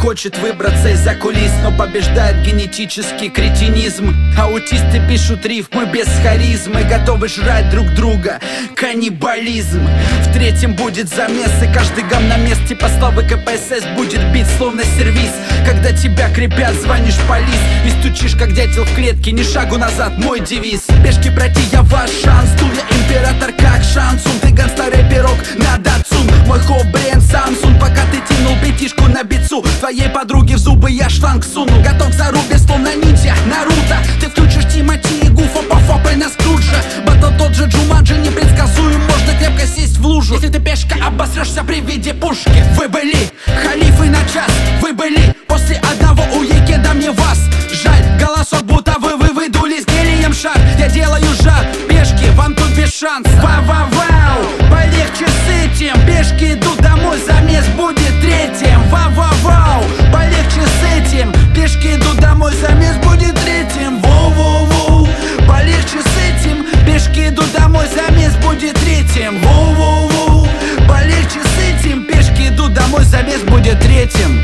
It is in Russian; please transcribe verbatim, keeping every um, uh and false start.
хочет выбраться из-за кулис, но побеждает генетический кретинизм. Аутисты пишут рифмы без харизмы, готовы жрать друг друга. Каннибализм. В третьем будет замес, и каждый гам на месте по слову КПСС будет бить словно сервис. Когда тебя крепят, звонишь полис и стучишь как дятел в клетке. Ни шагу назад, мой девиз. Пешки, пройти, я ваш шанс. Тут я император как шансун. Ты гангстер пирог на датсун. Мой хоп бренд Samsung. Пока ты тянул пятишку на бицу, твоей подруге в зубы я шланг сунул. Готов к зарубе, словно ниндзя Наруто. Ты включишь Тимати и Гуфа по фопой на Скруджа. Батл тот же Джуманджи непредсказуем, можно крепко сесть в лужу. Если ты пешка, обосрешься при виде пушки. Вы были халифы на час, вы были после одного уеки, да мне вас жаль. Голосок будто вы, вы выдули с гелием шар. Я делаю жар, пешки, вам тут без шансов. Вау-вау-вау, полегче с этим. Пешки идут домой, замес будет третьим. Вау-вау-вау, полегче с этим. Пешки идут домой, замес будет третьим. Воу-воу-воу, полегче с этим. Пешки идут домой, замес будет третьим. Воу-воу-воу, полегче с этим. Пешки идут домой, замес будет третьим.